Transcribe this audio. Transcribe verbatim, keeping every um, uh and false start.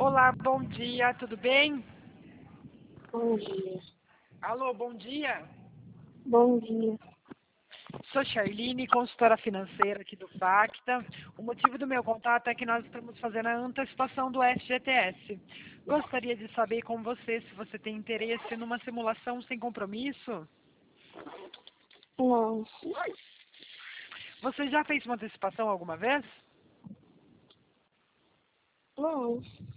Olá, bom dia, tudo bem? Bom dia. Alô, bom dia. Bom dia. Sou Charline, consultora financeira aqui do Facta. O motivo do meu contato é que nós estamos fazendo a antecipação do F G T S. Gostaria de saber com você se você tem interesse numa simulação sem compromisso. Não. Você já fez uma antecipação alguma vez? Não.